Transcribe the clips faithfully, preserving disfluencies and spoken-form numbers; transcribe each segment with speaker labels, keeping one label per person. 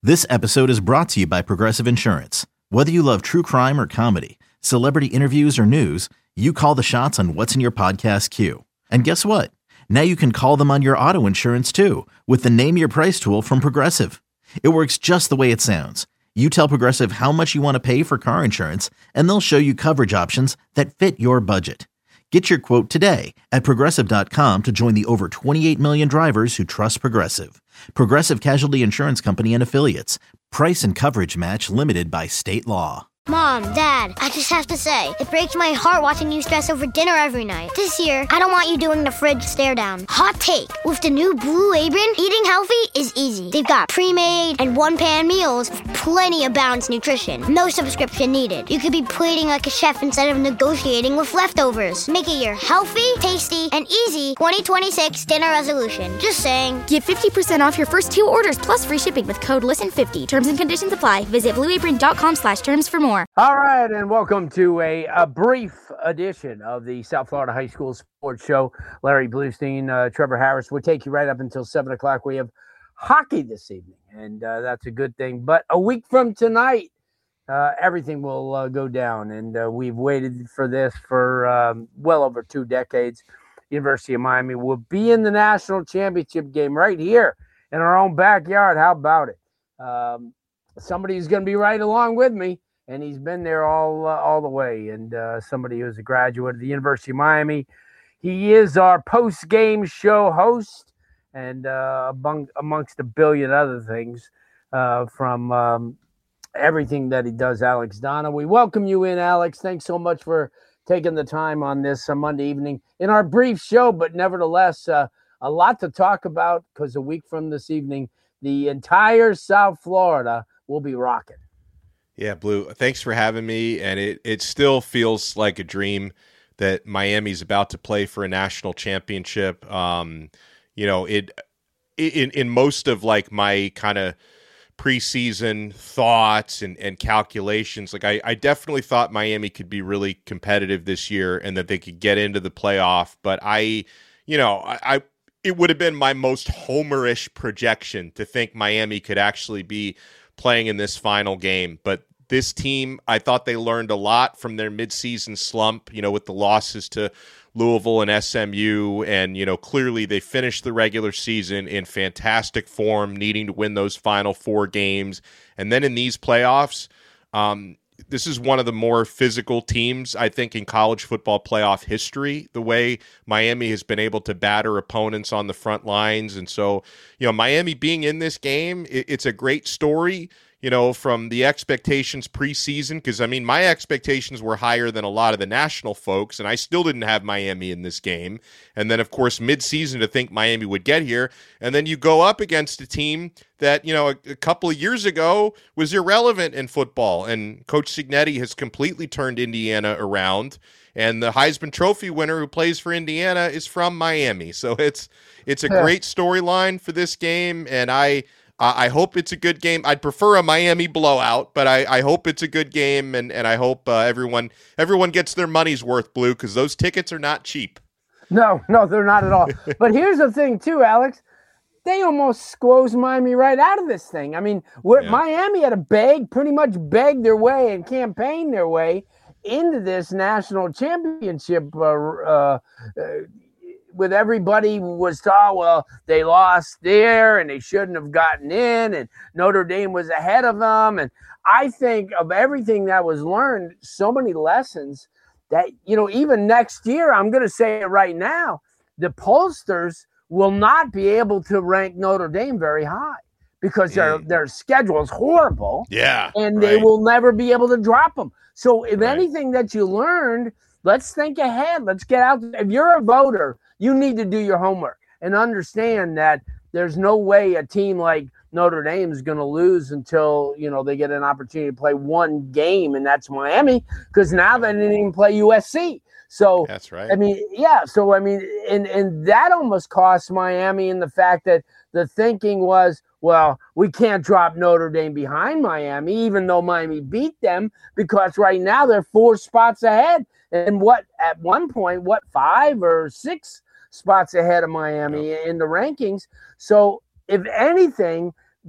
Speaker 1: This episode is brought to you by Progressive Insurance. Whether you love true crime or comedy, celebrity interviews or news, you call the shots on what's in your podcast queue. And guess what? Now you can call them on your auto insurance too with the Name Your Price tool from Progressive. It works just the way it sounds. You tell Progressive how much you want to pay for car insurance, and they'll show you coverage options that fit your budget. Get your quote today at progressive dot com to join the over twenty-eight million drivers who trust Progressive. Progressive Casualty Insurance Company and Affiliates. Price and coverage match limited by state law.
Speaker 2: Mom, Dad, I just have to say, it breaks my heart watching you stress over dinner every night. This year, I don't want you doing the fridge stare down. Hot take, with the new Blue Apron, eating healthy is easy. They've got pre-made and one-pan meals with plenty of balanced nutrition. No subscription needed. You could be plating like a chef instead of negotiating with leftovers. Make it your healthy, tasty, and easy twenty twenty-six dinner resolution. Just saying.
Speaker 3: Get fifty percent off your first two orders plus free shipping with code listen fifty. Terms and conditions apply. Visit blue apron dot com slash terms for more.
Speaker 4: All right, and welcome to a, a brief edition of the South Florida High School Sports Show. Larry Bluestein, uh, Trevor Harris. We'll take you right up until seven o'clock. We have hockey this evening, and uh, that's a good thing. But a week from tonight, uh, everything will uh, go down, and uh, we've waited for this for um, well over two decades. University of Miami will be in the national championship game right here in our own backyard. How about it? Um, somebody's going to be right along with me. And he's been there all uh, all the way. And uh, somebody who's a graduate of the University of Miami. He is our post-game show host, and uh, among, amongst a billion other things uh, from um, everything that he does, Alex Donna. We welcome you in, Alex. Thanks so much for taking the time on this uh, Monday evening in our brief show, but nevertheless, uh, a lot to talk about because a week from this evening, the entire South Florida will be rocking.
Speaker 5: Yeah, Blue, thanks for having me. And it, it still feels like a dream that Miami's about to play for a national championship. Um, you know, it in in most of like my kind of preseason thoughts and, and calculations, like I, I definitely thought Miami could be really competitive this year and that they could get into the playoff. But I, you know, I, I it would have been my most homerish projection to think Miami could actually be playing in this final game. But this team, I thought they learned a lot from their midseason slump, you know, with the losses to Louisville and S M U. And, you know, clearly they finished the regular season in fantastic form, needing to win those final four games. And then in these playoffs, um, this is one of the more physical teams, I think, in college football playoff history, the way Miami has been able to batter opponents on the front lines. And so, you know, Miami being in this game, it, it's a great story, you know, from the expectations preseason, because, I mean, my expectations were higher than a lot of the national folks, and I still didn't have Miami in this game. And then, of course, midseason to think Miami would get here. And then you go up against a team that, you know, a, a couple of years ago was irrelevant in football. And Coach Cignetti has completely turned Indiana around. And the Heisman Trophy winner who plays for Indiana is from Miami. So it's it's a great storyline for this game. And I uh, I hope it's a good game. I'd prefer a Miami blowout, but I, I hope it's a good game. And, and I hope uh, everyone everyone gets their money's worth, Blue, because those tickets are not cheap.
Speaker 4: No, no, they're not at all. But here's the thing, too, Alex. They almost squoze Miami right out of this thing. I mean, yeah. Miami had to beg, pretty much beg their way and campaign their way into this national championship uh, uh, uh, with everybody was thought, well, they lost there and they shouldn't have gotten in, and Notre Dame was ahead of them. And I think of everything that was learned, so many lessons that, you know, even next year, I'm going to say it right now, the pollsters will not be able to rank Notre Dame very high because their mm. their schedule is horrible.
Speaker 5: Yeah,
Speaker 4: and
Speaker 5: right.
Speaker 4: they will never be able to drop them. So if
Speaker 5: right.
Speaker 4: anything that you learned, let's think ahead. Let's get out. If you're a voter, you need to do your homework and understand that there's no way a team like Notre Dame is going to lose until, you know, they get an opportunity to play one game, and that's Miami, because now they didn't even play U S C. So
Speaker 5: that's right.
Speaker 4: I mean, yeah. So I mean, and and that almost cost Miami in the fact that the thinking was, well, we can't drop Notre Dame behind Miami, even though Miami beat them, because right now they're four spots ahead. And what at one point, what five or six spots ahead of Miami yeah. in the rankings. So if anything, they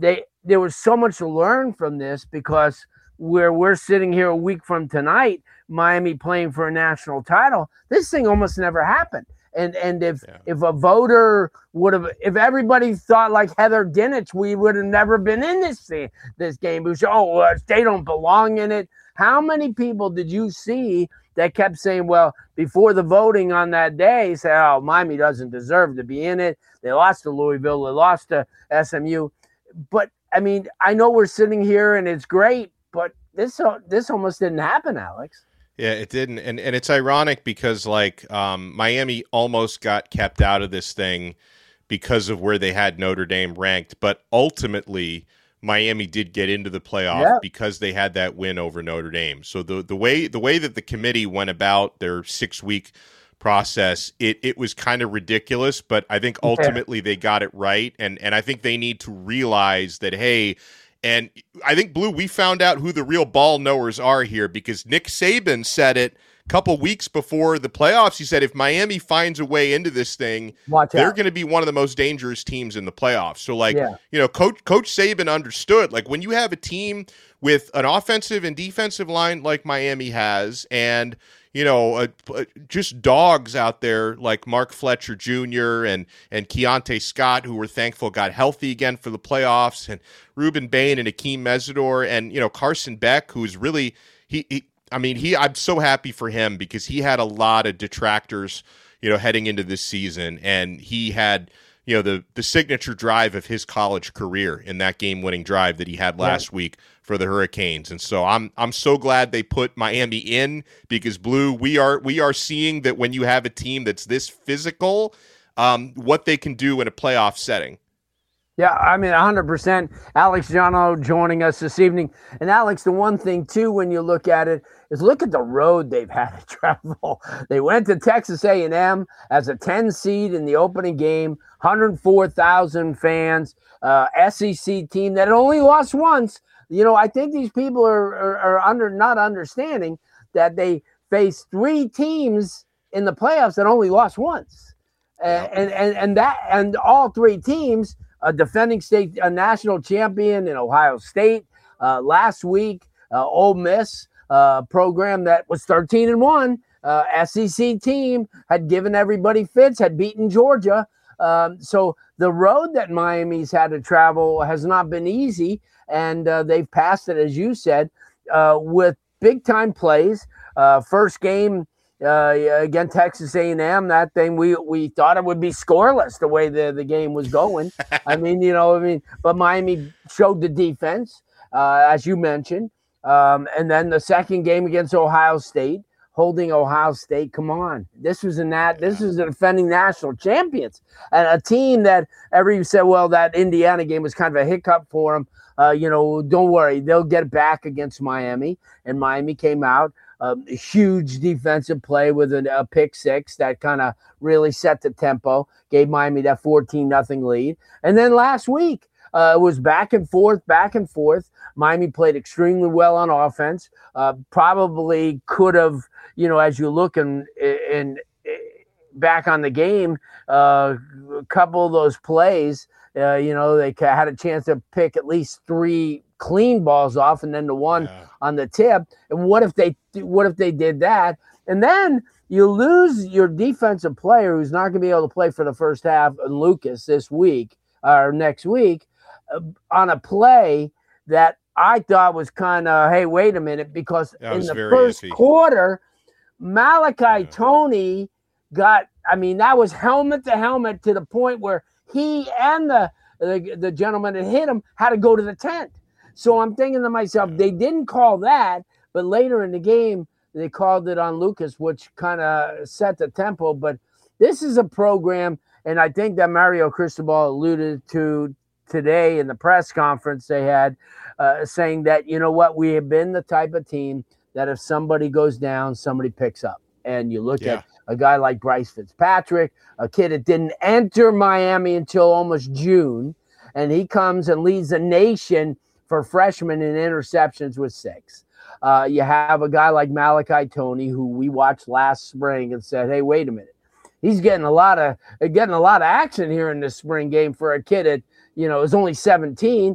Speaker 4: there was so much to learn from this because where we're sitting here a week from tonight, Miami playing for a national title, this thing almost never happened. And and if yeah. if a voter would have, if everybody thought like Heather Dinich, we would have never been in this this game. It was, oh, uh, they don't belong in it. How many people did you see that kept saying, well, before the voting on that day, say, oh, Miami doesn't deserve to be in it. They lost to Louisville. They lost to S M U. But, I mean, I know we're sitting here and it's great, but this this almost didn't happen, Alex.
Speaker 5: Yeah, it didn't. And and it's ironic because, like, um, Miami almost got kept out of this thing because of where they had Notre Dame ranked. But ultimately, Miami did get into the playoff yeah. because they had that win over Notre Dame. So the the way the way that the committee went about their six-week process, it, it was kind of ridiculous. But I think ultimately yeah. they got it right. And, and I think they need to realize that, hey, and I think, Blue, we found out who the real ball knowers are here because Nick Saban said it a couple weeks before the playoffs. He said if Miami finds a way into this thing, Watch they're going to be one of the most dangerous teams in the playoffs. So, like, yeah. you know, Coach Coach Saban understood, like, when you have a team with an offensive and defensive line like Miami has and, you know, uh, uh, just dogs out there like Mark Fletcher Junior and and Keontae Scott, who we're thankful got healthy again for the playoffs, and Ruben Bain and Akeem Mesidor, and, you know, Carson Beck, who's really he, he I mean he I'm so happy for him because he had a lot of detractors, you know, heading into this season, and he had, you know, the the signature drive of his college career in that game-winning drive that he had last yeah. week for the Hurricanes. And so I'm I'm so glad they put Miami in because, Blue, we are we are seeing that when you have a team that's this physical, um, what they can do in a playoff setting.
Speaker 4: Yeah, I mean, one hundred percent. Alex Giano joining us this evening. And, Alex, the one thing, too, when you look at it, is look at the road they've had to travel. They went to Texas A and M as a ten seed in the opening game, one hundred four thousand fans, uh, S E C team that only lost once. You know, I think these people are, are, are under not understanding that they faced three teams in the playoffs that only lost once. And, and, and, and that and all three teams, a defending state, a national champion in Ohio State uh, last week, uh, Ole Miss, uh, program that was thirteen and one, uh, S E C team, had given everybody fits, had beaten Georgia. Um, so the road that Miami's had to travel has not been easy, and uh, they've passed it, as you said, uh, with big-time plays. Uh, first game uh, against Texas A and M, that thing, we we thought it would be scoreless the way the, the game was going. I mean, you know, I mean, but Miami showed the defense, uh, as you mentioned. Um, and then the second game against Ohio State, holding Ohio State. Come on, this was in that. This is the defending national champions, and a team that everybody said, well, that Indiana game was kind of a hiccup for them. Uh, you know, don't worry, they'll get back against Miami, and Miami came out um, a huge defensive play with a, a pick six that kind of really set the tempo, gave Miami that fourteen nothing lead, and then last week uh, it was back and forth, back and forth. Miami played extremely well on offense. Uh, probably could have, you know, as you look in, in, in back on the game, uh, a couple of those plays, uh, you know, they had a chance to pick at least three clean balls off, and then the one yeah. on the tip. And what if they, what if they did that? And then you lose your defensive player who's not going to be able to play for the first half, Lucas, this week or next week, uh, on a play that I thought was kind of, hey, wait a minute, because in the first iffy. quarter, Malachi yeah. Tony got, I mean, that was helmet to helmet to the point where he and the, the, the gentleman that hit him had to go to the tent. So I'm thinking to myself, yeah. they didn't call that, but later in the game, they called it on Lucas, which kind of set the tempo. But this is a program, and I think that Mario Cristobal alluded to today in the press conference they had, uh, saying that, you know what, we have been the type of team that if somebody goes down, somebody picks up. And you look yeah. at a guy like Bryce Fitzpatrick, a kid that didn't enter Miami until almost June, and he comes and leads the nation for freshmen in interceptions with six. Uh, you have a guy like Malachi Tony, who we watched last spring and said, hey, wait a minute. He's getting a lot of getting a lot of action here in this spring game for a kid that, you know, is only seventeen.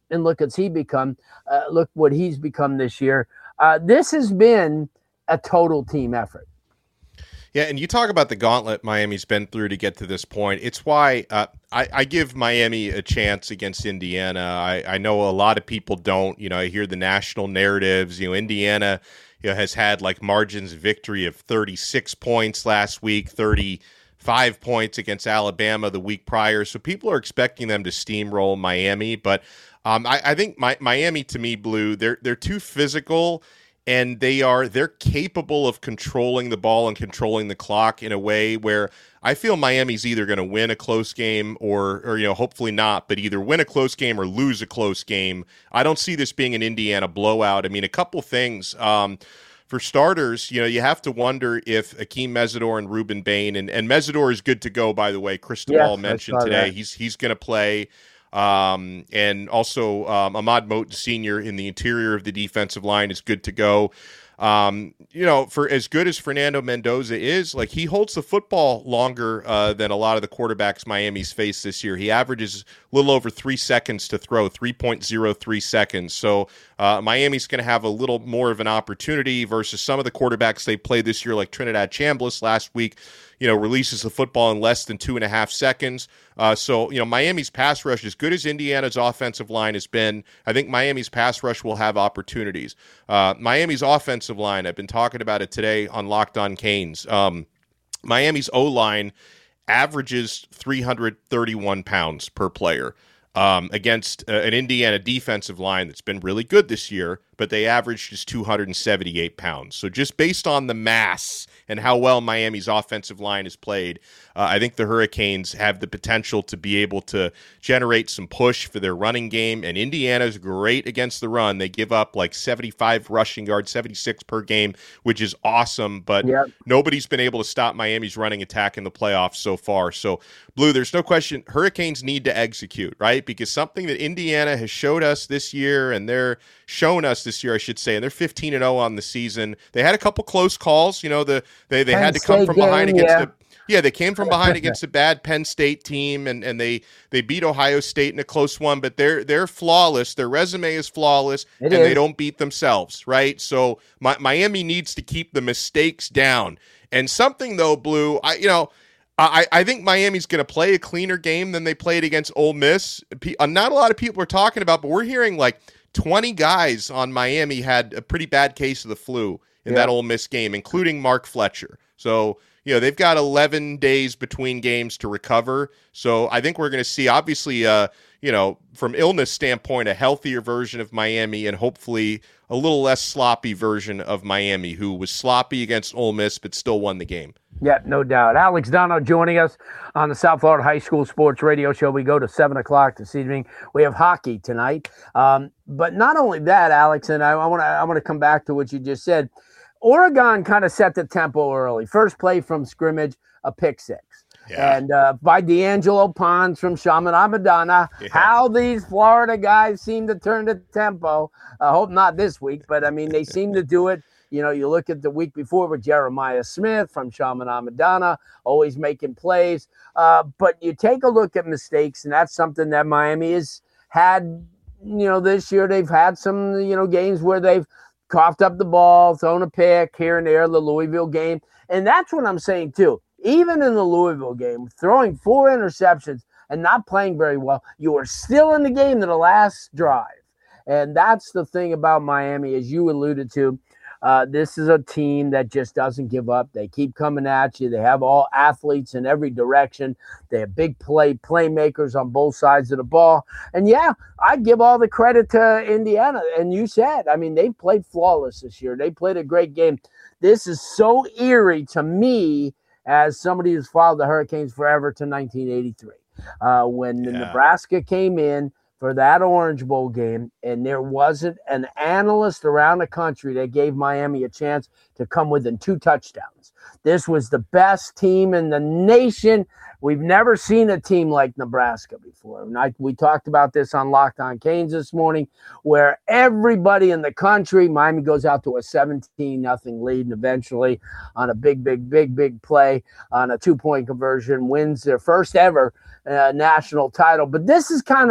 Speaker 4: and look at he become. Uh, look what he's become this year. Uh, this has been a total team effort.
Speaker 5: Yeah, and you talk about the gauntlet Miami's been through to get to this point. It's why uh, I, I give Miami a chance against Indiana. I, I know a lot of people don't. You know, I hear the national narratives. You know, Indiana you know, has had like margins of victory of thirty-six points last week, thirty-five points against Alabama the week prior. So people are expecting them to steamroll Miami. But um, I, I think my, Miami, to me, Blue, they're they're too physical. And they are they're capable of controlling the ball and controlling the clock in a way where I feel Miami's either going to win a close game or, or, you know, hopefully not, but either win a close game or lose a close game. I don't see this being an Indiana blowout. I mean, a couple things. Um, for starters, you know, you have to wonder if Akeem Mesidor and Ruben Bain, and, and Mesidor is good to go, by the way. Cristobal
Speaker 4: yes,
Speaker 5: mentioned today. That. He's he's going to play. Um, and also um, Ahmad Moten Senior in the interior of the defensive line is good to go. Um, you know, for as good as Fernando Mendoza is, like he holds the football longer uh, than a lot of the quarterbacks Miami's faced this year. He averages a little over three seconds to throw, three point oh three seconds. So uh, Miami's going to have a little more of an opportunity versus some of the quarterbacks they played this year, like Trinidad Chambliss last week. You know, releases the football in less than two and a half seconds. Uh, so, you know, Miami's pass rush, as good as Indiana's offensive line has been, I think Miami's pass rush will have opportunities. Uh, Miami's offensive line, I've been talking about it today on Locked On Canes. Um, Miami's O-line averages three hundred thirty-one pounds per player. Um, against uh, an Indiana defensive line that's been really good this year, but they averaged just two hundred seventy-eight pounds. So just based on the mass and how well Miami's offensive line has played, uh, I think the Hurricanes have the potential to be able to generate some push for their running game. And Indiana's great against the run. They give up like seventy-five rushing yards, seventy-six per game, which is awesome. But yep. Nobody's been able to stop Miami's running attack in the playoffs so far. So, Blue, there's no question Hurricanes need to execute, right? Because something that Indiana has showed us this year, and they're shown us this year, I should say, and they're fifteen and oh on the season. They had a couple close calls. You know, the they, they had to come from behind against yeah. the yeah, they came from behind against a bad Penn State team, and, and they, they beat Ohio State in a close one, but they're they're flawless. Their resume is flawless, it and is. They don't beat themselves, right? So my, Miami needs to keep the mistakes down. And something, though, Blue, I you know, I, I think Miami's going to play a cleaner game than they played against Ole Miss. Not a lot of people are talking about, but we're hearing like twenty guys on Miami had a pretty bad case of the flu in yeah. that Ole Miss game, including Mark Fletcher. So, you know, they've got eleven days between games to recover. So I think we're going to see, obviously, uh, you know, from illness standpoint, a healthier version of Miami and hopefully a little less sloppy version of Miami, who was sloppy against Ole Miss but still won the game.
Speaker 4: Yeah, no doubt. Alex Dono joining us on the South Florida High School Sports Radio Show. We go to seven o'clock this evening. We have hockey tonight. Um, but not only that, Alex, and I, I want to I want to come back to what you just said. Oregon kind of set the tempo early. First play from scrimmage, a pick six. Yeah. And uh, by D'Angelo Pons from Chaminade-Madonna, yeah. How these Florida guys seem to turn the tempo. I hope not this week, but, I mean, they seem to do it. You know, you look at the week before with Jeremiah Smith from Chaminade-Madonna, always making plays. Uh, but you take a look at mistakes, and that's something that Miami has had, you know, this year. They've had some, you know, games where they've coughed up the ball, thrown a pick here and there, the Louisville game. And that's what I'm saying, too. Even in the Louisville game, throwing four interceptions and not playing very well, you are still in the game to the last drive. And that's the thing about Miami, as you alluded to. Uh, this is a team that just doesn't give up. They keep coming at you. They have all athletes in every direction. They have big play playmakers on both sides of the ball. And, yeah, I give all the credit to Indiana. And you said, I mean, they played flawless this year. They played a great game. This is so eerie to me as somebody who's followed the Hurricanes forever to nineteen eighty-three, uh, when yeah. Nebraska came in for that Orange Bowl game, and there wasn't an analyst around the country that gave Miami a chance to come within two touchdowns. This was the best team in the nation. We've never seen a team like Nebraska before. And I, we talked about this on Locked On Canes this morning, where everybody in the country, Miami goes out to a seventeen nothing lead, and eventually on a big, big, big, big play on a two-point conversion, wins their first ever uh, national title. But this is kind of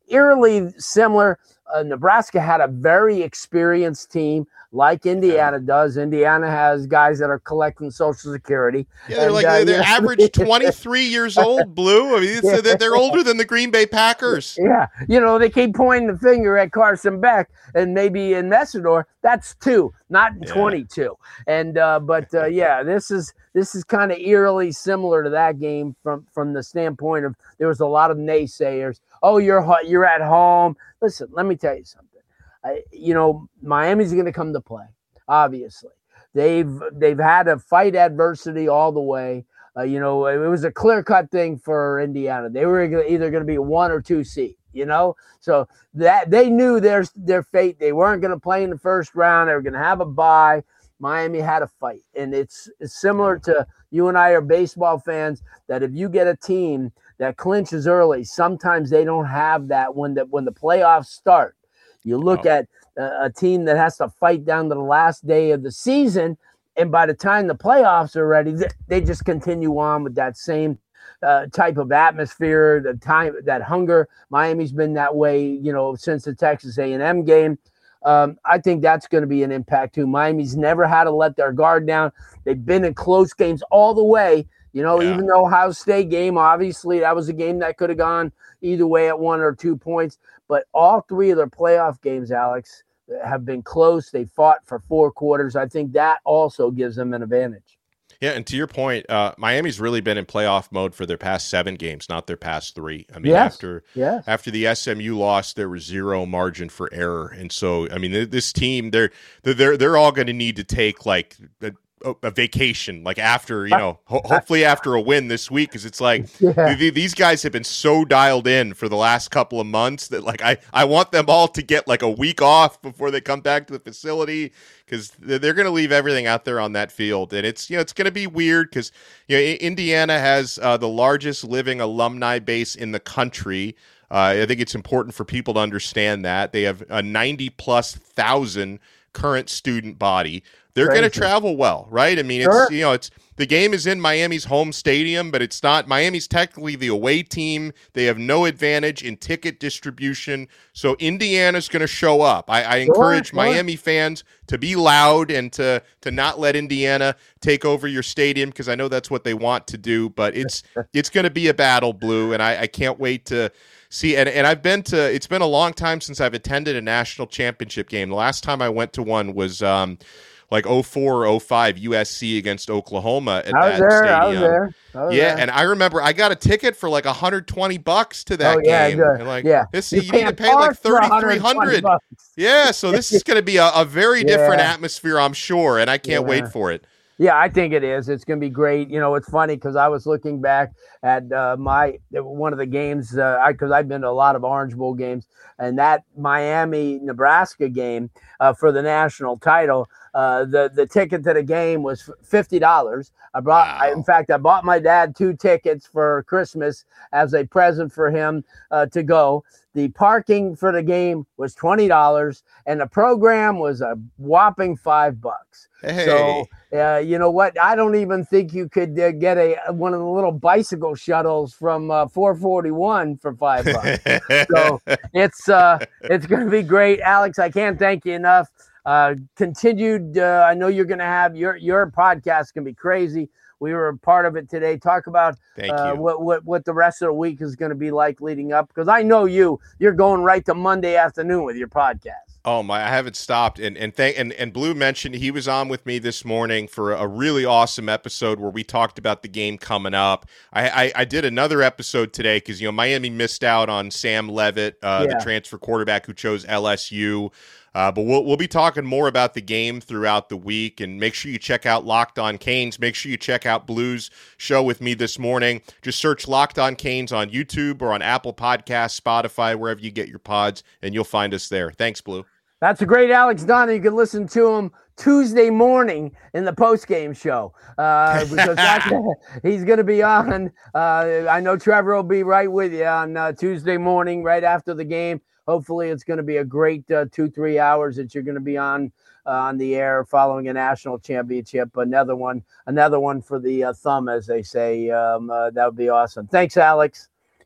Speaker 4: eerily similar. Uh, Nebraska had a very experienced team, like Indiana does. Indiana has guys that are collecting Social Security.
Speaker 5: Yeah, they're
Speaker 4: and,
Speaker 5: like
Speaker 4: uh,
Speaker 5: they're
Speaker 4: you know,
Speaker 5: average twenty-three years old, Blue. I mean, it's,
Speaker 4: Yeah.
Speaker 5: they're, they're older than the Green Bay Packers.
Speaker 4: Yeah, you know, they keep pointing the finger at Carson Beck and maybe in Messidor. That's two, not
Speaker 5: Yeah.
Speaker 4: twenty-two. And uh, but uh, yeah, this is this is kind of eerily similar to that game from from the standpoint of there was a lot of naysayers. Oh, you're ho- you're at home. Listen, let me tell you something. I, you know, Miami's going to come to play. Obviously, they've they've had to fight adversity all the way. Uh, you know, it was a clear-cut thing for Indiana. They were either going to be a one or two seed, you know? So that they knew their, their fate. They weren't going to play in the first round. They were going to have a bye. Miami had a fight. And it's, it's similar to you and I are baseball fans, that if you get a team that clinches early, sometimes they don't have that when the, when the playoffs start. You look
Speaker 5: Oh.
Speaker 4: at a, a team that has to fight down to the last day of the season, and by the time the playoffs are ready, they just continue on with that same uh, type of atmosphere, the time, that hunger. Miami's been that way, you know, since the Texas A and M game. Um, I think that's going to be an impact too. Miami's never had to let their guard down. They've been in close games all the way. You know,
Speaker 5: Yeah.
Speaker 4: even though Ohio State game, obviously that was a game that could have gone either way at one or two points. But all three of their playoff games, Alex, have been close. They fought for four quarters. I think that also gives them an advantage.
Speaker 5: Yeah, and to your point, uh, Miami's really been in playoff mode for their past seven games, not their past three. I mean,
Speaker 4: Yes.
Speaker 5: after
Speaker 4: Yes.
Speaker 5: after the S M U loss, there was zero margin for error, and so I mean, th- this team, they're they're they're all going to need to take like a, a vacation, like after you know, ho- hopefully after a win this week, because it's like
Speaker 4: Yeah.
Speaker 5: th- th- these guys have been so dialed in for the last couple of months that like I I want them all to get like a week off before they come back to the facility, because they're going to leave everything out there on that field, and it's you know it's going to be weird because you know Indiana has uh, the largest living alumni base in the country. Uh, I think it's important for people to understand that they have a ninety plus thousand current student body. They're going to
Speaker 4: Crazy.
Speaker 5: travel well, right? I mean,
Speaker 4: Sure.
Speaker 5: it's you know it's the game is in Miami's home stadium, but it's not. Miami's technically the away team. They have no advantage in ticket distribution, so Indiana's going to show up. I, I
Speaker 4: Sure,
Speaker 5: encourage
Speaker 4: sure.
Speaker 5: Miami fans to be loud and to to not let Indiana take over your stadium, because I know that's what they want to do. But it's it's going to be a battle, Blue, and I, I can't wait to see. And, and I've been to. It's been a long time since I've attended a national championship game. The last time I went to one was um, like oh four or oh five U S C against Oklahoma at
Speaker 4: I was
Speaker 5: that
Speaker 4: there.
Speaker 5: stadium.
Speaker 4: I was there. I was
Speaker 5: Yeah,
Speaker 4: there.
Speaker 5: and I remember I got a ticket for like one hundred twenty bucks to that
Speaker 4: Oh, yeah,
Speaker 5: game.
Speaker 4: good.
Speaker 5: And like,
Speaker 4: Yeah.
Speaker 5: this,
Speaker 4: You
Speaker 5: you, need to
Speaker 4: can't
Speaker 5: pay like
Speaker 4: park for
Speaker 5: thirty-three hundred
Speaker 4: bucks.
Speaker 5: Yeah, so this is going to be a, a very different
Speaker 4: Yeah.
Speaker 5: atmosphere, I'm sure, and I can't
Speaker 4: Yeah.
Speaker 5: wait for it.
Speaker 4: Yeah, I think it is. It's going to be great. You know, it's funny because I was looking back at uh, my one of the games because uh, I've been to a lot of Orange Bowl games, and that Miami Nebraska game uh, for the national title. Uh, the the ticket to the game was fifty dollars. I brought,
Speaker 5: Wow.
Speaker 4: I, in fact, I bought my dad two tickets for Christmas as a present for him uh, to go. The parking for the game was twenty dollars, and the program was a whopping five bucks.
Speaker 5: Hey.
Speaker 4: So, uh, you know what? I don't even think you could uh, get a one of the little bicycle shuttles from uh, four forty-one for five bucks. So it's uh, it's going to be great, Alex. I can't thank you enough. Uh, continued. Uh, I know you're going to have your your podcast can be crazy. We were a part of it today. Talk about
Speaker 5: Thank
Speaker 4: uh,
Speaker 5: you.
Speaker 4: what, what what the rest of the week is going to be like leading up, because I know you. You're going right to Monday afternoon with your podcast.
Speaker 5: Oh my! I haven't stopped, and and thank and, and Blue mentioned he was on with me this morning for a really awesome episode where we talked about the game coming up. I I, I did another episode today because you know Miami missed out on Sam Levitt, uh,
Speaker 4: Yeah.
Speaker 5: the transfer quarterback who chose L S U. Uh, but we'll we'll be talking more about the game throughout the week, and make sure you check out Locked On Canes. Make sure you check out Blue's show with me this morning. Just search Locked On Canes on YouTube or on Apple Podcasts, Spotify, wherever you get your pods, and you'll find us there. Thanks, Blue.
Speaker 4: That's a great Alex Donna. You can listen to him Tuesday morning in the post-game show uh, because that's, he's going to be on. Uh, I know Trevor will be right with you on uh, Tuesday morning right after the game. Hopefully it's going to be a great uh, two, three hours that you're going to be on uh, on the air following a national championship. Another one, another one for the uh, thumb, as they say. Um, uh, that would be awesome. Thanks, Alex.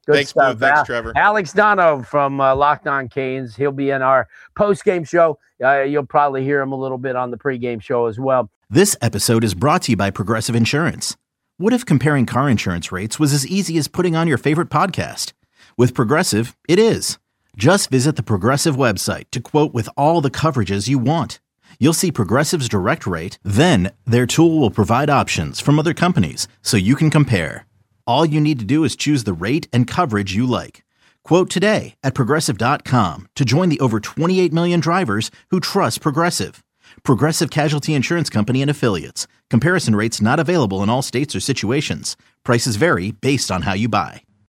Speaker 4: Good
Speaker 5: Thanks,
Speaker 4: stuff.
Speaker 5: Blue. Thanks,
Speaker 4: Al-
Speaker 5: Trevor.
Speaker 4: Alex Dono from uh, Locked On Canes. He'll be in our post-game show. Uh, you'll probably hear him a little bit on the pre-game show as well.
Speaker 1: This episode is brought to you by Progressive Insurance. What if comparing car insurance rates was as easy as putting on your favorite podcast? With Progressive, it is. Just visit the Progressive website to quote with all the coverages you want. You'll see Progressive's direct rate, then their tool will provide options from other companies so you can compare. All you need to do is choose the rate and coverage you like. Quote today at Progressive dot com to join the over twenty-eight million drivers who trust Progressive. Progressive Casualty Insurance Company and Affiliates. Comparison rates not available in all states or situations. Prices vary based on how you buy.